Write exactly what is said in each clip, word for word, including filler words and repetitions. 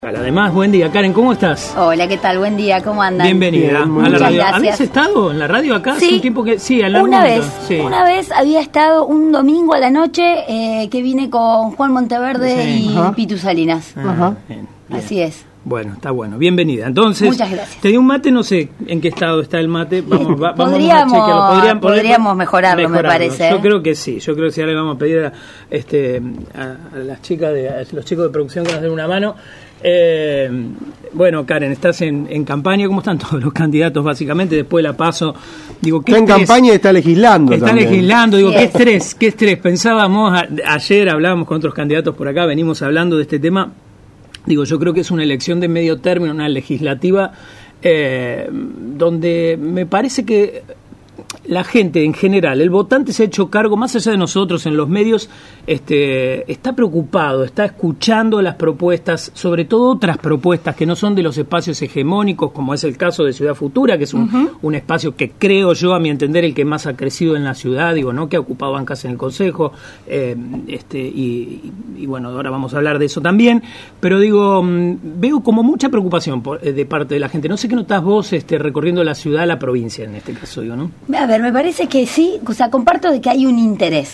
Además, buen día, Karen, ¿cómo estás? Hola, ¿qué tal? Buen día, ¿cómo andan? Bienvenida Bien, a la radio. gracias. ¿Habías estado en la radio acá Sí, hace un tiempo que sí, al una momento. vez, Sí. una vez había estado un domingo a la noche eh, que vine con Juan Monteverde Sí. y Ajá. Pitu Salinas. Ah, Ajá. bien, bien. Así es. Bueno, está bueno. Bienvenida. Entonces, Muchas gracias. te di un mate, no sé en qué estado está el mate. Vamos, va- vamos Podríamos- a chequearlo. Podrían- podríamos mejorarlo, me parece, Yo ¿eh? creo que sí. Yo creo que sí. Ahora le vamos a pedir a, este, a, a las chicas, de, a los chicos de producción que nos den una mano. Eh, bueno, Karen, estás en, en campaña. ¿Cómo están todos los candidatos, básicamente? Después la paso. Digo, ¿qué Está en estrés? campaña y está legislando Está también. legislando, digo, Sí, qué es. estrés, qué estrés. Pensábamos, a- ayer hablábamos con otros candidatos por acá, venimos hablando de este tema. Digo, yo creo que es una elección de medio término, una legislativa, eh, donde me parece que la gente en general, el votante se ha hecho cargo, más allá de nosotros en los medios, este, está preocupado, está escuchando las propuestas, sobre todo otras propuestas que no son de los espacios hegemónicos, como es el caso de Ciudad Futura, que es un, uh-huh. un espacio que creo yo, a mi entender, el que más ha crecido en la ciudad, digo, ¿no? Que ha ocupado bancas en el Consejo, eh, este, y, y, y bueno, ahora vamos a hablar de eso también, pero digo, mmm, veo como mucha preocupación por, de parte de la gente. No sé qué notás vos este, recorriendo la ciudad, la provincia en este caso, digo, ¿no? A ver, me parece que sí, o sea, comparto de que hay un interés.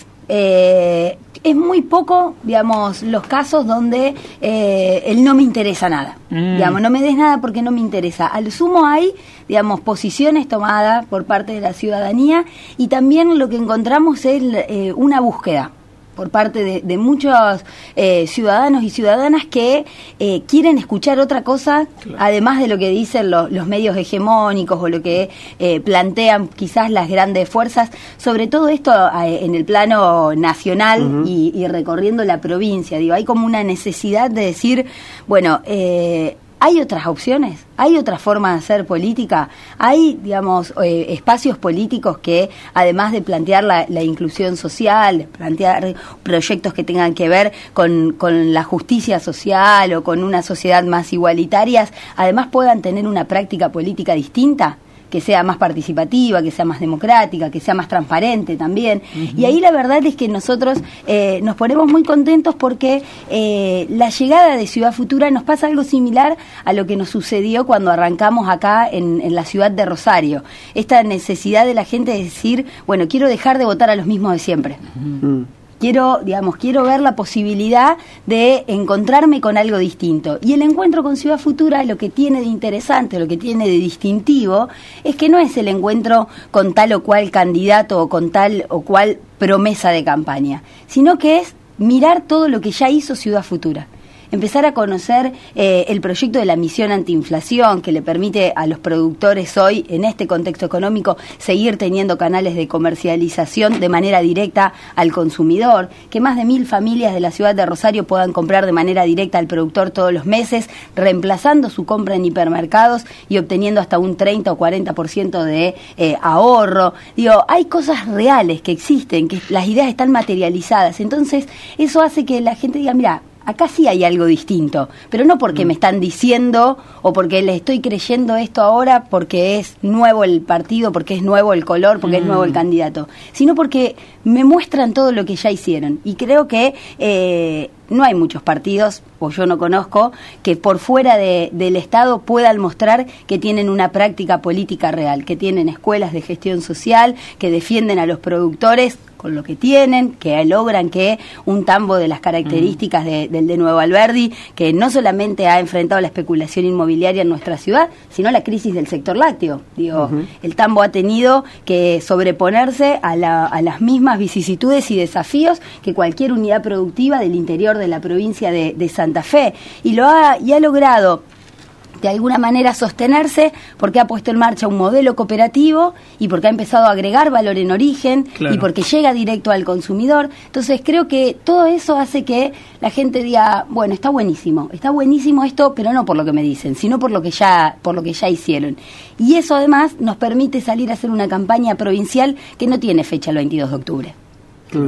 Eh, es muy poco, digamos, los casos donde eh, el no me interesa nada. Mm. Digamos, no me des nada porque no me interesa. Al sumo hay, digamos, posiciones tomadas por parte de la ciudadanía y también lo que encontramos es eh, una búsqueda por parte de, de muchos eh, ciudadanos y ciudadanas que eh, quieren escuchar otra cosa, claro, además de lo que dicen lo, los medios hegemónicos o lo que eh, plantean quizás las grandes fuerzas, sobre todo esto eh, en el plano nacional uh-huh. y, y recorriendo la provincia. Digo, hay como una necesidad de decir, bueno, eh, ¿hay otras opciones? ¿Hay otra forma de hacer política? ¿Hay, digamos, eh, espacios políticos que, además de plantear la, la inclusión social, plantear proyectos que tengan que ver con, con la justicia social o con una sociedad más igualitaria, además puedan tener una práctica política distinta? Que sea más participativa, que sea más democrática, que sea más transparente también. Uh-huh. Y ahí la verdad es que nosotros eh, nos ponemos muy contentos porque eh, la llegada de Ciudad Futura nos pasa algo similar a lo que nos sucedió cuando arrancamos acá en, en la ciudad de Rosario. Esta necesidad de la gente de decir, bueno, quiero dejar de votar a los mismos de siempre. Uh-huh. Quiero, digamos, quiero ver la posibilidad de encontrarme con algo distinto. Y el encuentro con Ciudad Futura, lo que tiene de interesante, lo que tiene de distintivo, es que no es el encuentro con tal o cual candidato o con tal o cual promesa de campaña, sino que es mirar todo lo que ya hizo Ciudad Futura. Empezar a conocer eh, el proyecto de la misión antiinflación que le permite a los productores hoy, en este contexto económico, seguir teniendo canales de comercialización de manera directa al consumidor, que más de mil familias de la ciudad de Rosario puedan comprar de manera directa al productor todos los meses, reemplazando su compra en hipermercados y obteniendo hasta un treinta o cuarenta por ciento de eh, ahorro. Digo, hay cosas reales que existen, que las ideas están materializadas, entonces eso hace que la gente diga, mira, acá sí hay algo distinto, pero no porque me están diciendo o porque les estoy creyendo esto ahora porque es nuevo el partido, porque es nuevo el color, porque mm. es nuevo el candidato, sino porque me muestran todo lo que ya hicieron. Y creo que eh, no hay muchos partidos, o yo no conozco, que por fuera de, del Estado puedan mostrar que tienen una práctica política real, que tienen escuelas de gestión social, que defienden a los productores con lo que tienen, que logran que un tambo de las características de, del de Nuevo Alberdi, que no solamente ha enfrentado la especulación inmobiliaria en nuestra ciudad, sino la crisis del sector lácteo. Digo, uh-huh. el tambo ha tenido que sobreponerse a, la, a las mismas vicisitudes y desafíos que cualquier unidad productiva del interior de la provincia de, de Santa Fe, y lo ha, y ha logrado de alguna manera sostenerse porque ha puesto en marcha un modelo cooperativo y porque ha empezado a agregar valor en origen, claro, y porque llega directo al consumidor. Entonces creo que todo eso hace que la gente diga, bueno, está buenísimo, está buenísimo esto, pero no por lo que me dicen, sino por lo que ya, por lo que ya hicieron. Y eso además nos permite salir a hacer una campaña provincial que no tiene fecha el veintidós de octubre. Claro.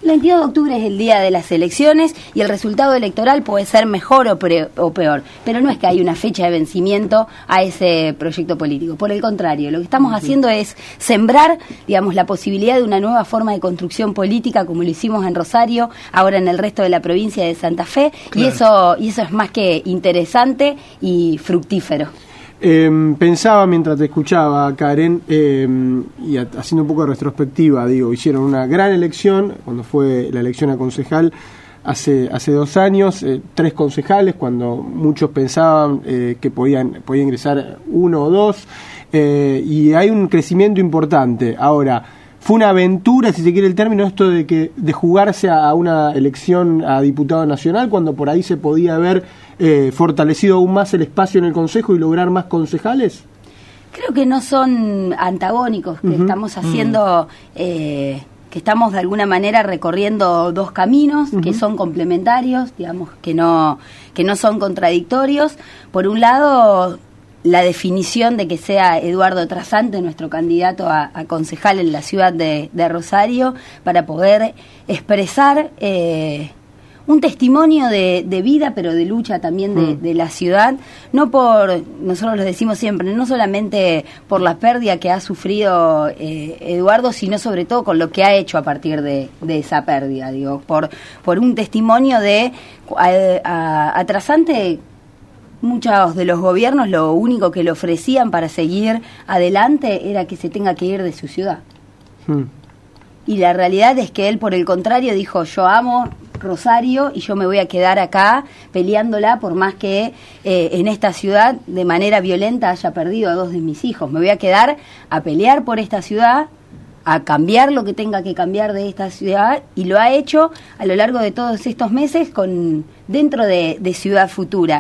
El veintidós de octubre es el día de las elecciones y el resultado electoral puede ser mejor o, pre, o peor, pero no es que hay una fecha de vencimiento a ese proyecto político. Por el contrario, lo que estamos uh-huh. haciendo es sembrar, digamos, la posibilidad de una nueva forma de construcción política, como lo hicimos en Rosario, ahora en el resto de la provincia de Santa Fe, claro. y eso y eso es más que interesante y fructífero. Eh, pensaba mientras te escuchaba, Karen, eh, y a, haciendo un poco de retrospectiva, digo, hicieron una gran elección cuando fue la elección a concejal hace hace dos años, eh, tres concejales cuando muchos pensaban eh, que podían podía ingresar uno o dos, eh, y hay un crecimiento importante. Ahora, fue una aventura, si se quiere el término, esto de que de jugarse a una elección a diputado nacional, cuando por ahí se podía haber eh, fortalecido aún más el espacio en el Consejo y lograr más concejales. Creo que no son antagónicos, que uh-huh. estamos haciendo, uh-huh. eh, que estamos de alguna manera recorriendo dos caminos uh-huh. que son complementarios, digamos, que no, que no son contradictorios. Por un lado, la definición de que sea Eduardo Trasante nuestro candidato a, a concejal en la ciudad de, de Rosario, para poder expresar eh, un testimonio de, de vida, pero de lucha también de, mm. de la ciudad, no por, nosotros lo decimos siempre, no solamente por la pérdida que ha sufrido eh, Eduardo, sino sobre todo con lo que ha hecho a partir de, de esa pérdida, digo, por, por un testimonio de a, a, a Trasante. Muchos de los gobiernos lo único que le ofrecían para seguir adelante era que se tenga que ir de su ciudad. Hmm. Y la realidad es que él, por el contrario, dijo: yo amo Rosario y yo me voy a quedar acá peleándola, por más que eh, en esta ciudad de manera violenta haya perdido a dos de mis hijos. Me voy a quedar a pelear por esta ciudad, a cambiar lo que tenga que cambiar de esta ciudad, y lo ha hecho a lo largo de todos estos meses con dentro de, de Ciudad Futura.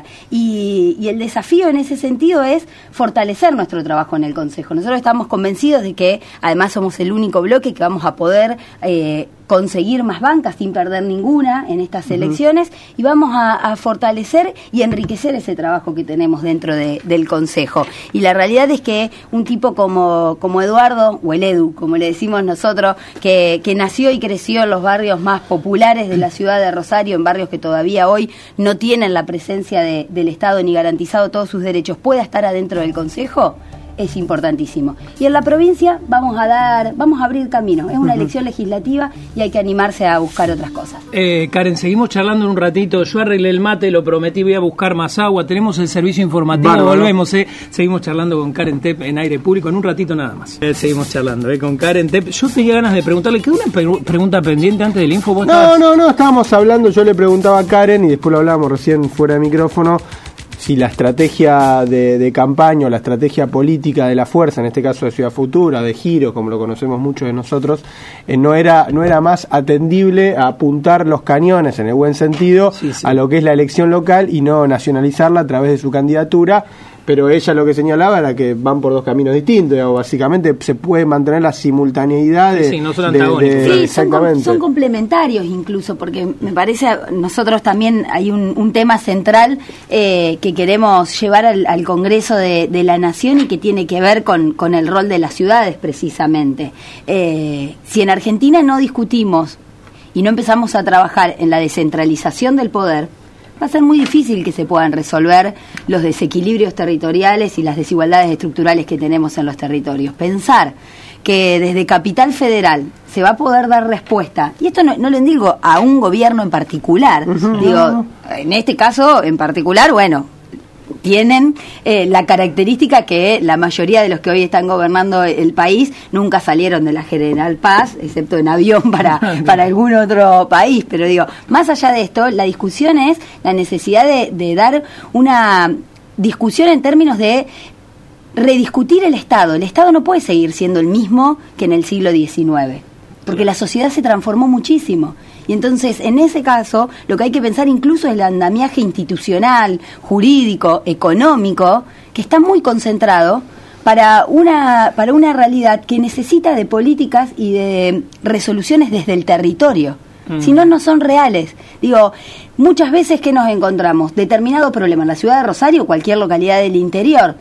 Y, y el desafío en ese sentido es fortalecer nuestro trabajo en el Consejo. Nosotros estamos convencidos de que además somos el único bloque que vamos a poder eh, conseguir más bancas sin perder ninguna en estas uh-huh. elecciones, y vamos a, a fortalecer y enriquecer ese trabajo que tenemos dentro de, del Consejo. Y la realidad es que un tipo como, como Eduardo, o el Edu, como le decimos nosotros, que, que nació y creció en los barrios más populares de la ciudad de Rosario, en barrios que todavía hoy no tienen la presencia de, del Estado ni garantizado todos sus derechos, pueda estar adentro del Consejo, es importantísimo. Y en la provincia vamos a dar, vamos a abrir camino. Es una uh-huh. elección legislativa y hay que animarse a buscar otras cosas. Eh, Karen, seguimos charlando en un ratito. Yo arreglé el mate, lo prometí, voy a buscar más agua. Tenemos el servicio informativo, Bárbaro. volvemos. Eh. Seguimos charlando con Karen Tepp en aire público, en un ratito nada más. Eh, seguimos charlando eh, con Karen Tepp. Yo tenía ganas de preguntarle, ¿quedó una pre- pregunta pendiente antes del info? ¿Vos no, estabas... no, no, estábamos hablando, yo le preguntaba a Karen y después lo hablábamos recién fuera de micrófono, si la estrategia de, de campaña o la estrategia política de la fuerza, en este caso de Ciudad Futura, de Giro, como lo conocemos muchos de nosotros, eh, no era no era más atendible a apuntar los cañones, en el buen sentido, sí, sí. a lo que es la elección local y no nacionalizarla a través de su candidatura. Pero ella lo que señalaba era que van por dos caminos distintos, o básicamente se puede mantener la simultaneidad de... Sí, no son antagónicos. De, de, sí, exactamente. Son, son complementarios incluso, porque me parece, nosotros también hay un, un tema central eh, que queremos llevar al, al Congreso de, de la Nación y que tiene que ver con, con el rol de las ciudades precisamente. Eh, si en Argentina no discutimos y no empezamos a trabajar en la descentralización del poder, va a ser muy difícil que se puedan resolver los desequilibrios territoriales y las desigualdades estructurales que tenemos en los territorios. Pensar que desde Capital Federal se va a poder dar respuesta, y esto no, no lo digo a un gobierno en particular, uh-huh. digo, en este caso en particular, bueno, tienen eh, la característica que la mayoría de los que hoy están gobernando el país nunca salieron de la General Paz, excepto en avión para, para algún otro país. Pero digo, más allá de esto, la discusión es la necesidad de, de dar una discusión en términos de rediscutir el Estado. El Estado no puede seguir siendo el mismo que en el siglo diecinueve, porque la sociedad se transformó muchísimo. Y entonces, en ese caso, lo que hay que pensar incluso es el andamiaje institucional, jurídico, económico, que está muy concentrado para una, para una realidad que necesita de políticas y de resoluciones desde el territorio. Mm. Si no, no son reales. Digo, muchas veces que nos encontramos determinado problema en la ciudad de Rosario o cualquier localidad del interior,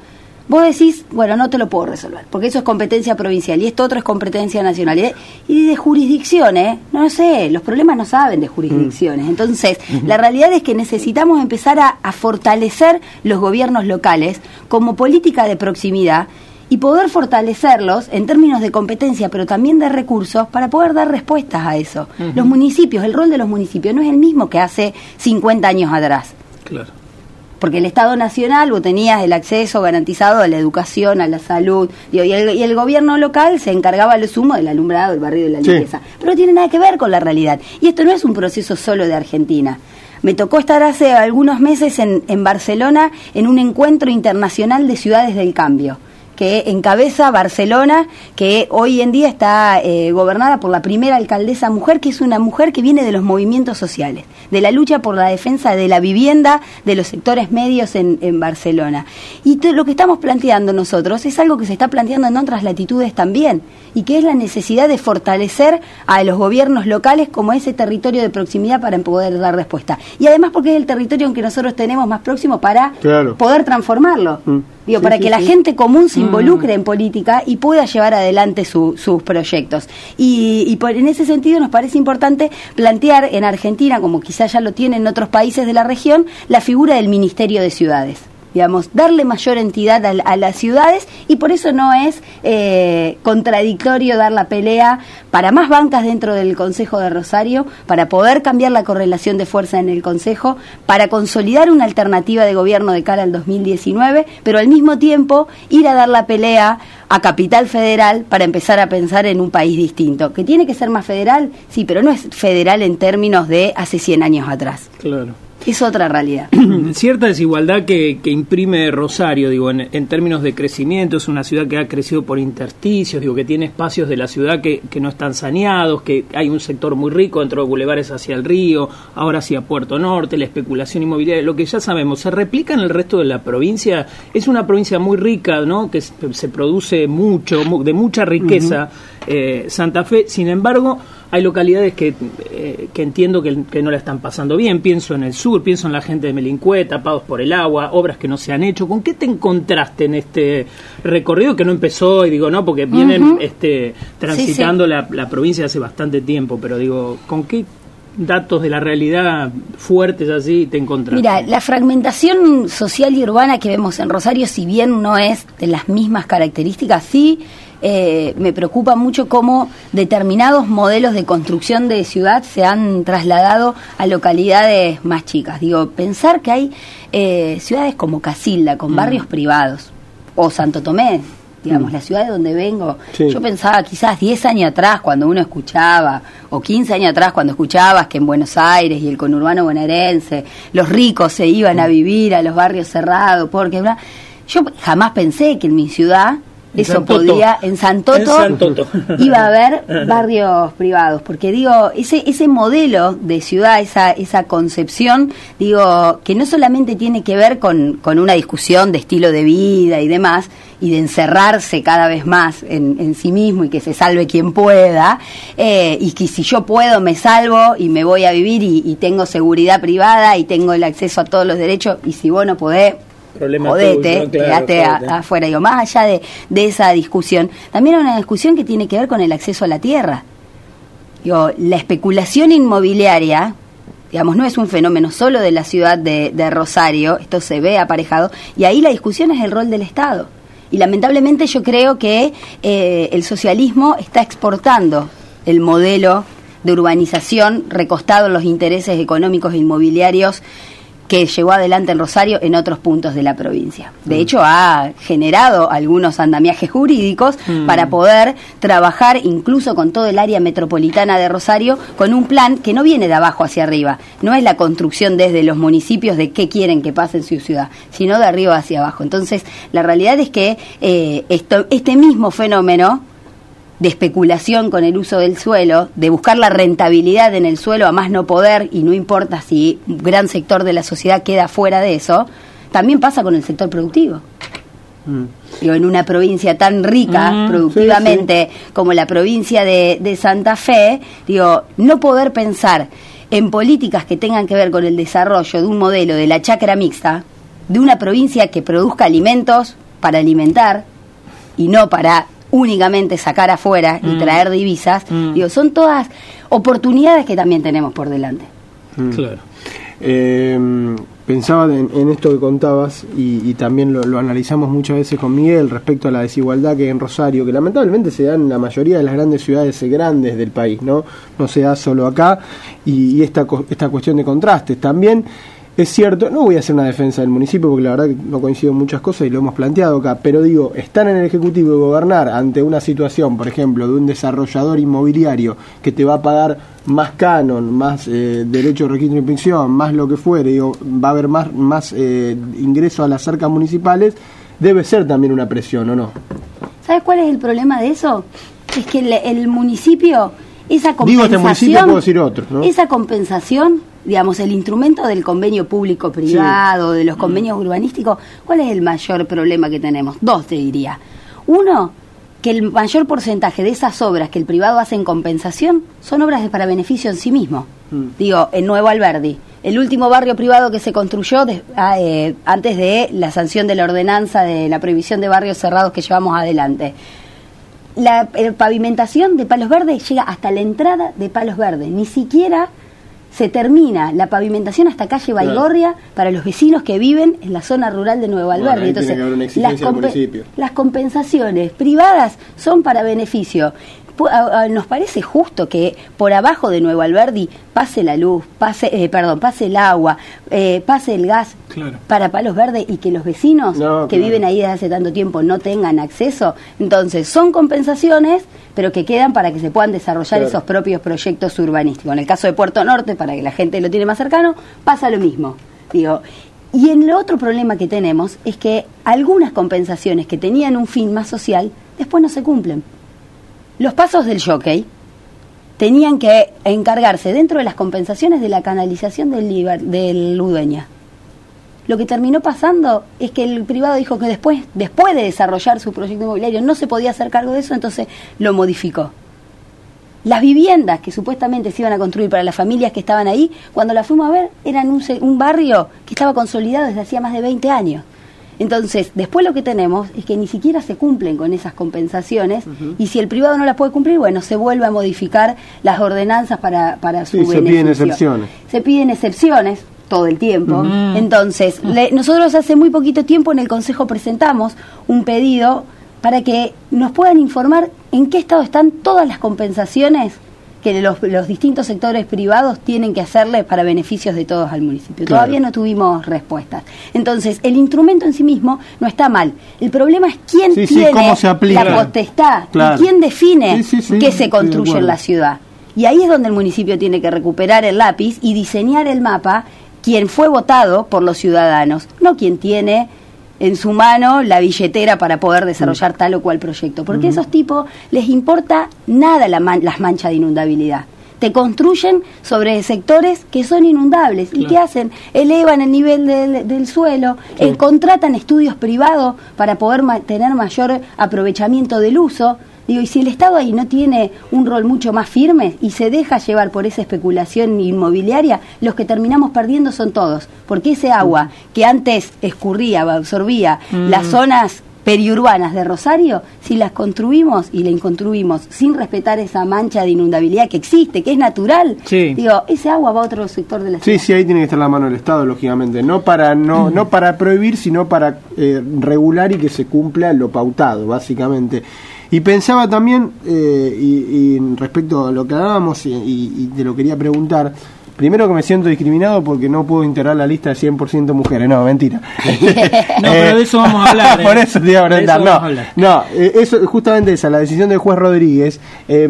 vos decís, bueno, no te lo puedo resolver, porque eso es competencia provincial y esto otro es competencia nacional. Y de, y de jurisdicciones, no sé, los problemas no saben de jurisdicciones. Entonces, uh-huh. la realidad es que necesitamos empezar a, a fortalecer los gobiernos locales como política de proximidad y poder fortalecerlos en términos de competencia, pero también de recursos, para poder dar respuestas a eso. Uh-huh. Los municipios, el rol de los municipios no es el mismo que hace cincuenta años atrás. Claro. Porque el Estado Nacional, vos tenías el acceso garantizado a la educación, a la salud, digo, y, el, y el gobierno local se encargaba a lo sumo del alumbrado, del barrio, de la limpieza. Sí. Pero no tiene nada que ver con la realidad. Y esto no es un proceso solo de Argentina. Me tocó estar hace algunos meses en, en Barcelona en un encuentro internacional de ciudades del cambio, que encabeza Barcelona, que hoy en día está eh, gobernada por la primera alcaldesa mujer, que es una mujer que viene de los movimientos sociales, de la lucha por la defensa de la vivienda, de los sectores medios en, en Barcelona. Y te, lo que estamos planteando nosotros es algo que se está planteando en otras latitudes también, y que es la necesidad de fortalecer a los gobiernos locales como ese territorio de proximidad para poder dar respuesta. Y además porque es el territorio en que nosotros tenemos más próximo para claro. poder transformarlo. Mm. Digo, sí, para sí, que sí. la gente común se involucre mm. en política y pueda llevar adelante su, sus proyectos. Y, y por, en ese sentido nos parece importante plantear en Argentina, como quizás ya lo tienen en otros países de la región, la figura del Ministerio de Ciudades. Digamos, darle mayor entidad a, a las ciudades, y por eso no es eh, contradictorio dar la pelea para más bancas dentro del Concejo de Rosario, para poder cambiar la correlación de fuerza en el Concejo, para consolidar una alternativa de gobierno de cara al dos mil diecinueve, pero al mismo tiempo ir a dar la pelea a Capital Federal para empezar a pensar en un país distinto. ¿Que tiene que ser más federal? Sí, pero no es federal en términos de hace cien años atrás. Claro. Es otra realidad. Cierta desigualdad que, que imprime Rosario, digo, en, en términos de crecimiento, es una ciudad que ha crecido por intersticios, digo, que tiene espacios de la ciudad que, que no están saneados, que hay un sector muy rico dentro de bulevares hacia el río, ahora hacia Puerto Norte, la especulación inmobiliaria, lo que ya sabemos, se replica en el resto de la provincia. Es una provincia muy rica, ¿no?, que se, se produce mucho, de mucha riqueza, uh-huh. eh, Santa Fe. Sin embargo, hay localidades que, eh, que entiendo que, que no la están pasando bien. Pienso en el sur, pienso en la gente de Melincue, tapados por el agua, obras que no se han hecho. ¿Con qué te encontraste en este recorrido que no empezó? Y digo, no, porque vienen uh-huh. este, transitando sí, sí. La, la provincia hace bastante tiempo, pero digo, ¿con qué datos de la realidad fuertes así te encontraste? Mira, la fragmentación social y urbana que vemos en Rosario, si bien no es de las mismas características, sí Eh, me preocupa mucho cómo determinados modelos de construcción de ciudad se han trasladado a localidades más chicas. Digo, pensar que hay eh, ciudades como Casilda, con mm. barrios privados, o Santo Tomé, digamos, mm. la ciudad de donde vengo. Sí. Yo pensaba quizás diez años atrás, cuando uno escuchaba, o quince años atrás, cuando escuchabas que en Buenos Aires y el conurbano bonaerense, los ricos se iban mm. a vivir a los barrios cerrados, porque yo jamás pensé que en mi ciudad eso San podía, en San Toto, en San Toto. Iba a haber barrios privados, porque digo, ese ese modelo de ciudad, esa esa concepción, digo, que no solamente tiene que ver con, con una discusión de estilo de vida y demás, y de encerrarse cada vez más en, en sí mismo y que se salve quien pueda, eh, y que si yo puedo me salvo y me voy a vivir y, y tengo seguridad privada y tengo el acceso a todos los derechos, y si vos no podés, Problema jodete, tuyo, claro, quédate a, afuera. Digo, más allá de, de esa discusión, también hay una discusión que tiene que ver con el acceso a la tierra. Digo, la especulación inmobiliaria, digamos, no es un fenómeno solo de la ciudad de, de Rosario, esto se ve aparejado, y ahí la discusión es el rol del Estado. Y lamentablemente yo creo que eh, el socialismo está exportando el modelo de urbanización recostado en los intereses económicos e inmobiliarios que llevó adelante en Rosario en otros puntos de la provincia. De mm. hecho, ha generado algunos andamiajes jurídicos mm. para poder trabajar incluso con todo el área metropolitana de Rosario con un plan que no viene de abajo hacia arriba. No es la construcción desde los municipios de qué quieren que pase en su ciudad, sino de arriba hacia abajo. Entonces, la realidad es que eh, esto, este mismo fenómeno de especulación con el uso del suelo, de buscar la rentabilidad en el suelo a más no poder, y no importa si un gran sector de la sociedad queda fuera de eso, también pasa con el sector productivo. Mm. Digo, en una provincia tan rica mm, productivamente sí, sí. como la provincia de, de Santa Fe, digo, no poder pensar en políticas que tengan que ver con el desarrollo de un modelo de la chacra mixta, de una provincia que produzca alimentos para alimentar y no para únicamente sacar afuera y mm. traer divisas, mm. digo, son todas oportunidades que también tenemos por delante. Mm. Claro. Eh, pensaba en, en esto que contabas y, y también lo, lo analizamos muchas veces con Miguel respecto a la desigualdad que hay en Rosario, que lamentablemente se da en la mayoría de las grandes ciudades grandes del país, no no se da solo acá, y, y esta, esta cuestión de contrastes también. Es cierto, no voy a hacer una defensa del municipio porque la verdad que no coincido en muchas cosas y lo hemos planteado acá, pero digo, estar en el Ejecutivo y gobernar ante una situación, por ejemplo, de un desarrollador inmobiliario que te va a pagar más canon, más eh, derecho de registro de inspección, más lo que fuere, digo, va a haber más, más eh, ingresos a las arcas municipales, debe ser también una presión, ¿o no? ¿Sabes cuál es el problema de eso? Es que el, el municipio, esa compensación... Digo este municipio, puedo decir otro, ¿no? Esa compensación... digamos, el instrumento del convenio público-privado, sí. de los convenios urbanísticos, ¿cuál es el mayor problema que tenemos? Dos, te diría. Uno, que el mayor porcentaje de esas obras que el privado hace en compensación son obras de para beneficio en sí mismo. Mm. Digo, en Nuevo Alberdi, el último barrio privado que se construyó de, eh, antes de la sanción de la ordenanza de la prohibición de barrios cerrados que llevamos adelante. La eh, pavimentación de Palos Verdes llega hasta la entrada de Palos Verdes, ni siquiera... se termina la pavimentación hasta calle Baigorria, claro, para los vecinos que viven en la zona rural de Nuevo Alberdi. Bueno, entonces, las, comp- las compensaciones privadas son para beneficio. Nos parece justo que por abajo de Nuevo Alberdi pase la luz, pase, eh, perdón, pase el agua, eh, pase el gas, claro, para Palos Verdes, y que los vecinos no, que claro. viven ahí desde hace tanto tiempo no tengan acceso. Entonces son compensaciones, pero que quedan para que se puedan desarrollar, claro, esos propios proyectos urbanísticos. En el caso de Puerto Norte, para que la gente lo tiene más cercano, pasa lo mismo. Digo, y el otro problema que tenemos es que algunas compensaciones que tenían un fin más social después no se cumplen. Los pasos del Jockey tenían que encargarse dentro de las compensaciones de la canalización del, Liber, del Ludueña. Lo que terminó pasando es que el privado dijo que después, después de desarrollar su proyecto inmobiliario no se podía hacer cargo de eso, entonces lo modificó. Las viviendas que supuestamente se iban a construir para las familias que estaban ahí, cuando las fuimos a ver, eran un, un barrio que estaba consolidado desde hacía más de veinte años. Entonces, después lo que tenemos es que ni siquiera se cumplen con esas compensaciones, uh-huh, y si el privado no las puede cumplir, bueno, se vuelve a modificar las ordenanzas para, para su sí, beneficio. Se piden excepciones. Se piden excepciones todo el tiempo. Uh-huh. Entonces, uh-huh, le, nosotros hace muy poquito tiempo en el Consejo presentamos un pedido para que nos puedan informar en qué estado están todas las compensaciones que los, los distintos sectores privados tienen que hacerle para beneficios de todos al municipio. Claro. Todavía no tuvimos respuestas. Entonces, el instrumento en sí mismo no está mal. El problema es quién sí, tiene sí, la potestad, claro, y quién define sí, sí, sí, qué se construye en la ciudad. Y ahí es donde el municipio tiene que recuperar el lápiz y diseñar el mapa, quien fue votado por los ciudadanos, no quien tiene en su mano la billetera para poder desarrollar mm. tal o cual proyecto, porque mm. a esos tipos les importa nada la man- las manchas de inundabilidad. Te construyen sobre sectores que son inundables. Claro. ¿Y qué hacen? Elevan el nivel del, del suelo, sí. eh, contratan estudios privados para poder ma- tener mayor aprovechamiento del uso. Digo, y si el Estado ahí no tiene un rol mucho más firme y se deja llevar por esa especulación inmobiliaria, los que terminamos perdiendo son todos, porque ese agua que antes escurría, absorbía mm. las zonas periurbanas de Rosario, si las construimos y las construimos sin respetar esa mancha de inundabilidad que existe, que es natural, sí. digo, ese agua va a otro sector de la ciudad. Sí, sí, ahí tiene que estar la mano del Estado, lógicamente, no para no, mm. no para prohibir, sino para eh, regular y que se cumpla lo pautado, básicamente. Y pensaba también, eh, y, y respecto a lo que hablábamos, y, y te lo quería preguntar, primero que me siento discriminado porque no puedo integrar la lista de cien por ciento mujeres, no, mentira. No, pero de eso vamos a hablar. Por eso te iba a preguntar, no, no, eh, eso, justamente esa, la decisión del juez Rodríguez, eh,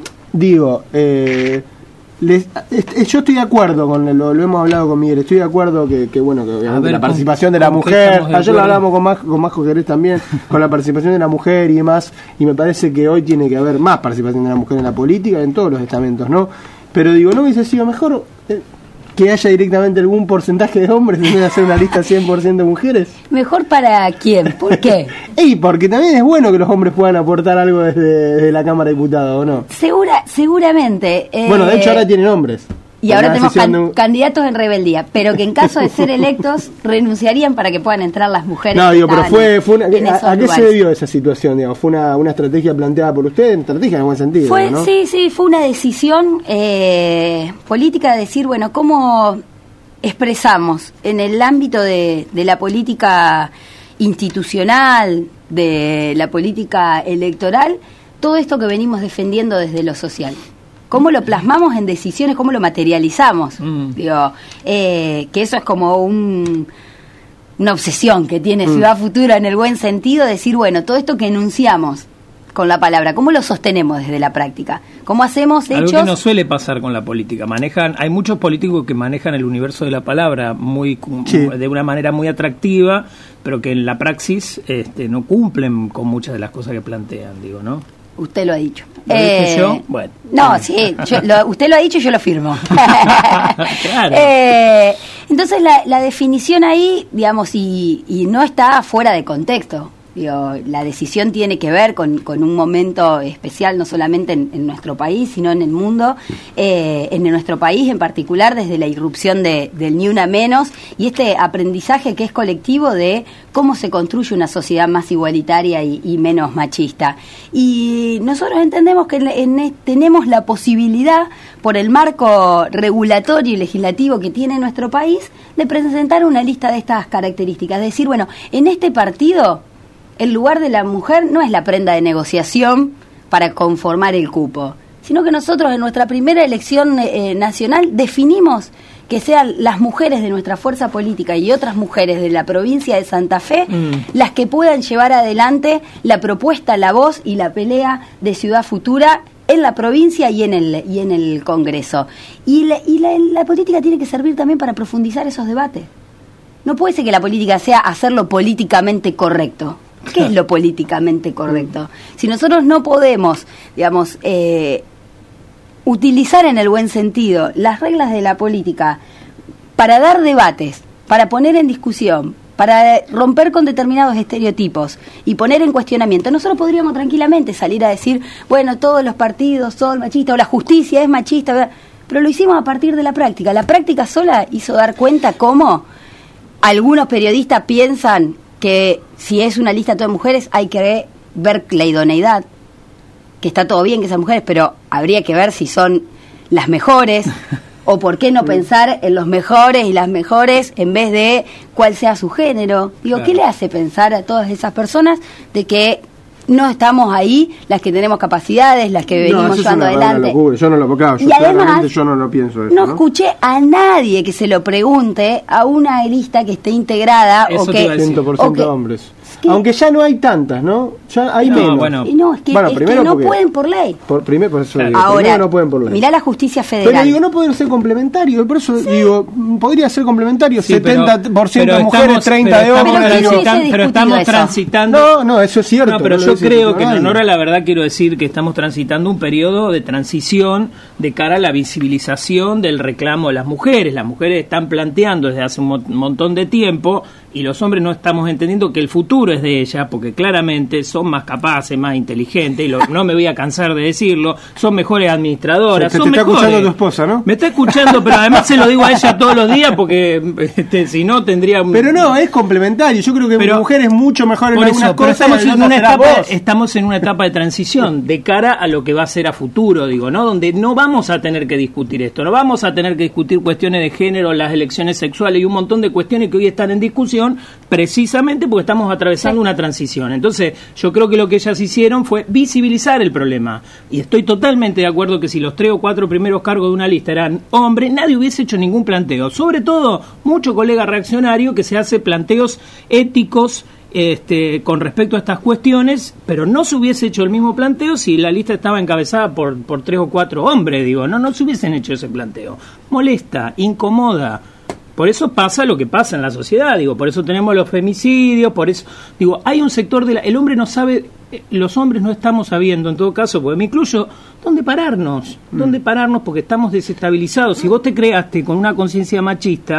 digo, eh, Les, est, yo estoy de acuerdo con lo, lo hemos hablado con Miguel, estoy de acuerdo que, que bueno, que ver, la participación de la mujer, de ayer lo hablamos con Majo, con Majo Jerez también, con la participación de la mujer y demás, y me parece que hoy tiene que haber más participación de la mujer en la política, en todos los estamentos, ¿no? Pero digo, ¿no hubiese sido mejor eh, que haya directamente algún porcentaje de hombres en vez de hacer una lista cien por ciento de mujeres? ¿Mejor para quién? ¿Por qué? Y porque también es bueno que los hombres puedan aportar algo desde, desde la Cámara de Diputados, ¿o no? Segura, seguramente. Eh, bueno, de hecho ahora tienen hombres. Y ahora tenemos can, un... candidatos en rebeldía, pero que en caso de ser electos renunciarían para que puedan entrar las mujeres. No, digo, pero fue, fue una, ¿a, ¿a qué se debió esa situación? Digamos? ¿Fue una, una estrategia planteada por usted? Estrategia en buen sentido, fue, ¿no? Sí, sí, fue una decisión eh, política de decir, bueno, ¿cómo expresamos en el ámbito de, de la política institucional, de la política electoral, todo esto que venimos defendiendo desde lo social? ¿Cómo lo plasmamos en decisiones? ¿Cómo lo materializamos? Mm. Digo, eh, que eso es como un, una obsesión que tiene mm. Ciudad Futura en el buen sentido, decir, bueno, todo esto que enunciamos con la palabra, ¿cómo lo sostenemos desde la práctica? ¿Cómo hacemos hechos? Algo que no suele pasar con la política. Manejan, hay muchos políticos que manejan el universo de la palabra muy sí. de una manera muy atractiva, pero que en la praxis este, no cumplen con muchas de las cosas que plantean, digo, ¿no? Usted lo ha dicho. ¿Lo eh, dije yo? Bueno. No, sí, yo, lo, usted lo ha dicho y yo lo firmo. Claro. eh, entonces la, la definición ahí, digamos, y, y no está fuera de contexto. Digo, la decisión tiene que ver con, con un momento especial, no solamente en, en nuestro país, sino en el mundo, eh, en nuestro país en particular, desde la irrupción de, del Ni Una Menos, y este aprendizaje que es colectivo de cómo se construye una sociedad más igualitaria y, y menos machista. Y nosotros entendemos que en, en, tenemos la posibilidad, por el marco regulatorio y legislativo que tiene nuestro país, de presentar una lista de estas características, de decir, bueno, en este partido el lugar de la mujer no es la prenda de negociación para conformar el cupo, sino que nosotros en nuestra primera elección eh, nacional definimos que sean las mujeres de nuestra fuerza política y otras mujeres de la provincia de Santa Fe mm. las que puedan llevar adelante la propuesta, la voz y la pelea de Ciudad Futura en la provincia y en el y en el Congreso. Y, la, y la, la política tiene que servir también para profundizar esos debates. No puede ser que la política sea hacerlo políticamente correcto. ¿Qué es lo políticamente correcto? Si nosotros no podemos, digamos, eh, utilizar en el buen sentido las reglas de la política para dar debates, para poner en discusión, para romper con determinados estereotipos y poner en cuestionamiento, nosotros podríamos tranquilamente salir a decir, bueno, todos los partidos son machistas o la justicia es machista, pero lo hicimos a partir de la práctica. La práctica sola hizo dar cuenta cómo algunos periodistas piensan que si es una lista de todas mujeres hay que ver la idoneidad, que está todo bien que sean mujeres, pero habría que ver si son las mejores, o por qué no pensar en los mejores y las mejores en vez de cuál sea su género. Digo, claro. ¿Qué le hace pensar a todas esas personas de que no estamos ahí las que tenemos capacidades, las que venimos no, llevando adelante? Yo no lo claro, yo, y además, yo no lo pienso eso, no, ¿no? escuché a nadie que se lo pregunte a una lista que esté integrada eso o que cien por ciento o que, hombres. Aunque ya no hay tantas, ¿no? Ya hay no, menos. Bueno. Y no, es que, bueno, es que no pueden por ley. Por, primero, por eso claro. digo, Ahora, no pueden por ley. Mirá la justicia federal. Pero digo, no pueden ser complementarios. Por eso sí. digo, podría ser complementario. Sí, setenta por ciento pero, de mujeres, estamos, treinta de hombres. Pero, pero, digo, pero estamos eso? transitando. No, no, eso es cierto. No, pero no yo creo que en nadie. honor a la verdad quiero decir que estamos transitando un periodo de transición de cara a la visibilización del reclamo de las mujeres. Las mujeres están planteando desde hace un mo- montón de tiempo y los hombres no estamos entendiendo que el futuro es de ellas, porque claramente son más capaces, más inteligentes, y lo, no me voy a cansar de decirlo, son mejores administradoras. O sea, te, son te está mejores. escuchando tu esposa, ¿no? Me está escuchando, pero además se lo digo a ella todos los días porque este, si no tendría... Un... Pero no, es complementario. Yo creo que pero, mujer es mucho mejor en por algunas eso, pero cosas. estamos, en una etapa, vos. estamos en una etapa de transición de cara a lo que va a ser a futuro, digo, ¿no? Donde no vamos a tener que discutir esto, no vamos a tener que discutir cuestiones de género, las elecciones sexuales y un montón de cuestiones que hoy están en discusión precisamente porque estamos atravesando sí. una transición. Entonces, yo creo que lo que ellas hicieron fue visibilizar el problema. Y estoy totalmente de acuerdo que si los tres o cuatro primeros cargos de una lista eran hombres, nadie hubiese hecho ningún planteo. Sobre todo, mucho colega reaccionario que se hace planteos éticos Este, con respecto a estas cuestiones, pero no se hubiese hecho el mismo planteo si la lista estaba encabezada por, por tres o cuatro hombres, digo, no, no se hubiesen hecho ese planteo. Molesta, incomoda. Por eso pasa lo que pasa en la sociedad, digo, por eso tenemos los femicidios, por eso, digo, hay un sector de la, el hombre no sabe, los hombres no estamos sabiendo, en todo caso, porque me incluyo, ¿dónde pararnos? ¿Dónde pararnos? Porque estamos desestabilizados. Si vos te creaste con una conciencia machista,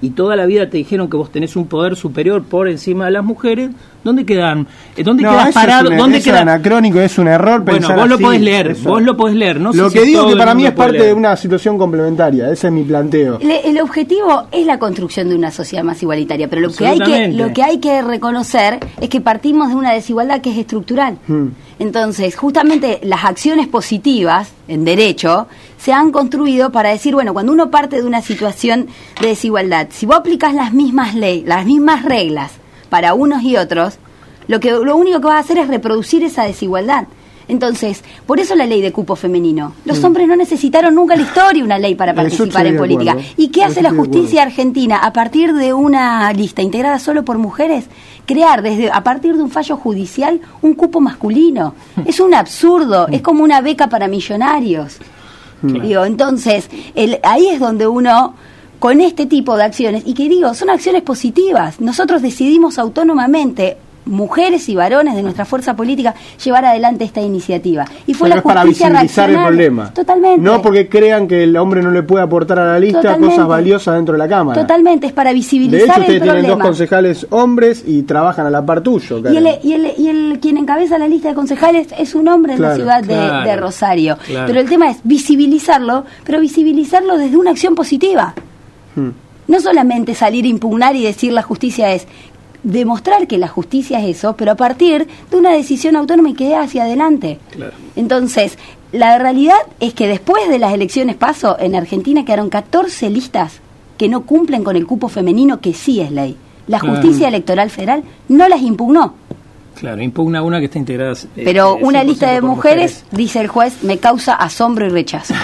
y toda la vida te dijeron que vos tenés un poder superior por encima de las mujeres, ¿dónde quedan? ¿Dónde no, quedas parado? Es un, ¿Dónde es queda? anacrónico, es un error bueno, pensar vos lo así, podés leer, eso. vos lo podés leer. No lo sé que si digo que para mí es parte leer. de una situación complementaria, ese es mi planteo. El, el objetivo es la construcción de una sociedad más igualitaria, pero lo que hay que lo que hay que reconocer es que partimos de una desigualdad que es estructural. Hmm. Entonces, justamente las acciones positivas en derecho se han construido para decir, bueno, cuando uno parte de una situación de desigualdad, si vos aplicás las mismas leyes, las mismas reglas para unos y otros, lo que lo único que vas a hacer es reproducir esa desigualdad. Entonces, por eso la ley de cupo femenino. Los mm. hombres no necesitaron nunca en la historia una ley para participar en política. Acuerdo. ¿Y qué hace la justicia argentina a partir de una lista integrada solo por mujeres? Crear desde a partir de un fallo judicial un cupo masculino. Es un absurdo, es como una beca para millonarios. Mm. Digo, entonces, el, ahí es donde uno, con este tipo de acciones, y que digo, son acciones positivas. Nosotros decidimos autónomamente, mujeres y varones de nuestra fuerza política, llevar adelante esta iniciativa. Y fue Pero la justicia es para visibilizar el problema. Totalmente. No porque crean que el hombre no le puede aportar a la lista Totalmente. Cosas valiosas dentro de la Cámara. Totalmente, es para visibilizar el problema. De hecho, ustedes tienen dos concejales hombres y trabajan a la par tuyo. Y el, y, el, y el quien encabeza la lista de concejales es un hombre claro, en la ciudad de, claro, de Rosario. Claro. Pero el tema es visibilizarlo, pero visibilizarlo desde una acción positiva. Hmm. No solamente salir a impugnar y decir la justicia es... demostrar que la justicia es eso, pero a partir de una decisión autónoma y que dé hacia adelante. Claro. Entonces, la realidad es que después de las elecciones PASO, en Argentina quedaron catorce listas que no cumplen con el cupo femenino, que sí es ley. La claro. justicia electoral federal no las impugnó. Claro, impugna una que está integrada... Eh, pero eh, una lista de mujeres, mujeres, dice el juez, me causa asombro y rechazo.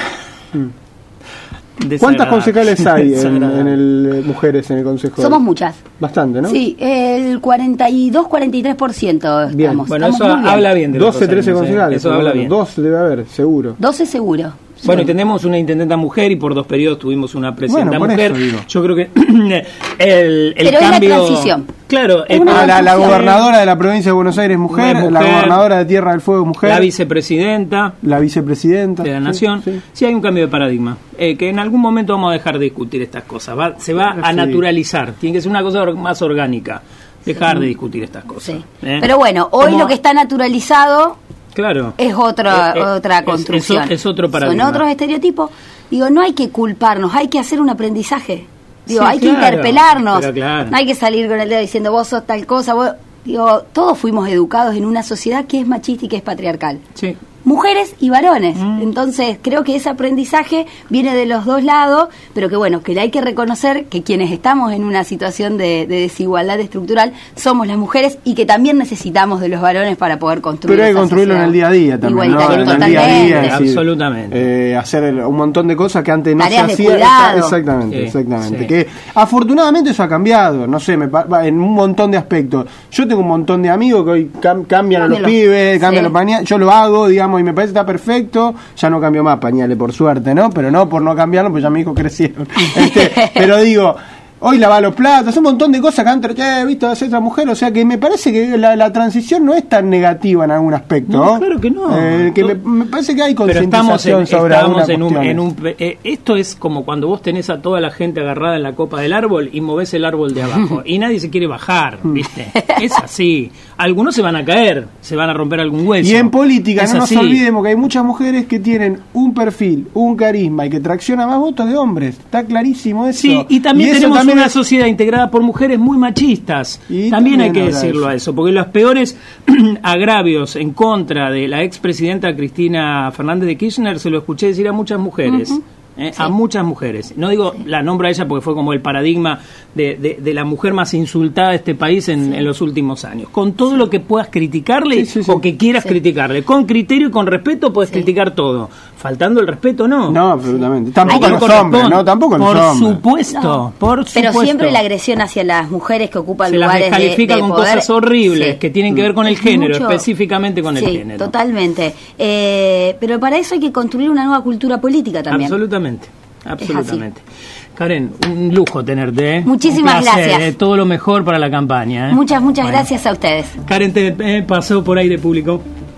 ¿Cuántas concejales hay en, en el mujeres en el consejo? Somos muchas. Bastante, ¿no? Sí, el cuarenta y dos, cuarenta y tres por ciento estamos. Bien. Bueno, estamos eso habla bien de los doce, trece concejales. Eso habla bien. doce debe haber, seguro. doce seguro. Bueno, y tenemos una intendenta mujer y por dos periodos tuvimos una presidenta bueno, mujer. Yo creo que el, el Pero cambio... es la transición. Claro. Es la, la, la gobernadora de la provincia de Buenos Aires mujer, mujer, la gobernadora de Tierra del Fuego mujer. La vicepresidenta. La vicepresidenta. De la Nación. Sí, sí. sí hay un cambio de paradigma. Eh, que en algún momento vamos a dejar de discutir estas cosas. Va, se va a sí. naturalizar. Tiene que ser una cosa más orgánica. Dejar sí. de discutir estas cosas. Sí. ¿Eh? Pero bueno, hoy Como... lo que está naturalizado... Claro. Es otra, eh, eh, otra construcción. Es, es, es otro paradigma. Son otros estereotipos. Digo, no hay que culparnos, hay que hacer un aprendizaje. Digo, sí, hay claro, que interpelarnos. Claro. No hay que salir con el dedo diciendo vos sos tal cosa. Vos... Digo, todos fuimos educados en una sociedad que es machista y que es patriarcal. Sí. Mujeres y varones. Mm. Entonces, creo que ese aprendizaje viene de los dos lados, pero que bueno, que hay que reconocer que quienes estamos en una situación de, de desigualdad estructural somos las mujeres y que también necesitamos de los varones para poder construir. Pero hay que construirlo en el día a día también, ¿no? En el día a día, es decir, absolutamente. Eh, hacer un montón de cosas que antes no Tareas se hacía. Está, exactamente, sí, exactamente. Sí. Que afortunadamente eso ha cambiado, no sé, me, en un montón de aspectos. Yo tengo un montón de amigos que hoy cam, cambian a los pibes, cambian sí. los pañales, yo lo hago, digamos, y me parece que está perfecto, ya no cambio más pañales por suerte, ¿no? Pero no por no cambiarlo, pues ya mis hijos crecieron. Este, pero digo, hoy lava los platos, un montón de cosas que antes, eh, visto hacer otra mujer, o sea que me parece que la, la transición no es tan negativa en algún aspecto. No, claro que no. Eh, que me, me parece que hay Pero concientización estamos en, sobre estamos en un, cuestiones. en un eh, esto es como cuando vos tenés a toda la gente agarrada en la copa del árbol y movés el árbol de abajo y nadie se quiere bajar, ¿viste? Es así. Algunos se van a caer, se van a romper algún hueso. Y en política es no así. nos olvidemos que hay muchas mujeres que tienen un perfil, un carisma y que tracciona más votos de hombres. Está clarísimo eso. Sí, y también y tenemos también una es... sociedad integrada por mujeres muy machistas. Y también, también hay que decirlo eso. a eso, porque los peores agravios en contra de la expresidenta Cristina Fernández de Kirchner se lo escuché decir a muchas mujeres. Uh-huh. Eh, sí. A muchas mujeres. No digo, sí. la nombro a ella porque fue como el paradigma de, de, de la mujer más insultada de este país en, sí. en los últimos años. Con todo lo que puedas criticarle sí, sí, sí. o que quieras sí. criticarle. Con criterio y con respeto puedes sí. criticar todo. Faltando el respeto, no. No, absolutamente. Tampoco los hombres, ¿no? Tampoco los por hombres. Supuesto, no. por Pero supuesto. siempre la agresión hacia las mujeres que ocupan se lugares las descalifica de, de con poder. Cosas horribles sí. que tienen que ver con el género, Mucho. específicamente con sí, el género. Totalmente. Eh, pero para eso hay que construir una nueva cultura política también. Absolutamente. Absolutamente. Karen, un lujo tenerte. ¿eh? Muchísimas un placer, gracias. ¿eh? Todo lo mejor para la campaña. ¿eh? Muchas, muchas bueno. gracias a ustedes. Karen, te eh, pasó por ahí de público.